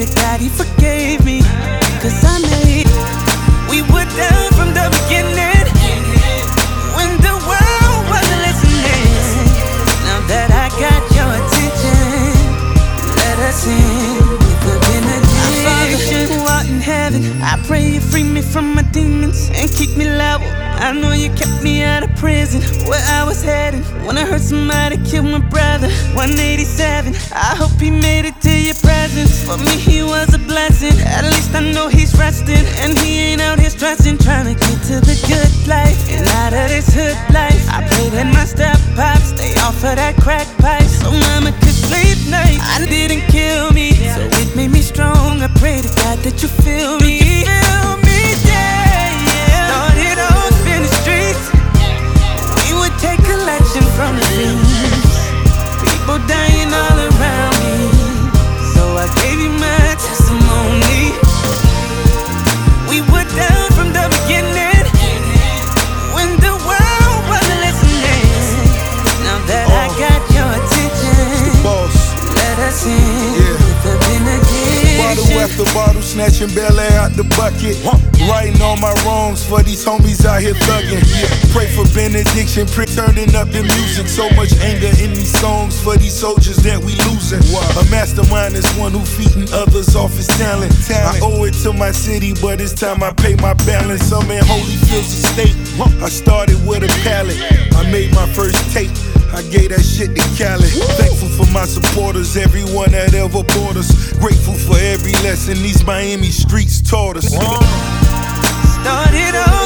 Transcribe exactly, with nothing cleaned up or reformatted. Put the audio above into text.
to God he forgave me, cause I made it. We were down from the beginning, when the world wasn't listening. Now that I got your attention, let us in with a benediction. Who art in heaven, I pray you free me from my demons and keep me level. I know you kept me out of prison, where I was heading. When I heard somebody kill my brother, one eighty-seven, I hope he made it to your presence. For me he was a blessing, at least I know he's resting. And he ain't out here stressing, trying to get to the good life and out of this hood life. I pray that my step pops stay off of that crack pipe, so mama could sleep night. I didn't kill me, so it made me strong. I pray to God that you feel me. You feel me, yeah, yeah. Started off in the streets, we would take collection from the streets. People dying all around me, so I gave you my testimony. We were down from the beginning, when the world wasn't listening. Now that oh. I got your attention, boss, let us in yeah. with a benediction. Bottle after bottle, snatching Bel Air out the bucket. Righting all my wrongs for these homies out here thugging. Yeah. Pray for benediction, pray turning up the music. So much anger in these songs for these soldiers that we losing. A mastermind is one who feeding others off his talent. I owe it to my city, but it's time I pay my balance. I'm in Holyfield's estate. I started with a pallet. I made my first tape, I gave that shit to Cali. Thankful for my supporters, everyone that ever bought us. Grateful for every lesson these Miami streets taught us. Started off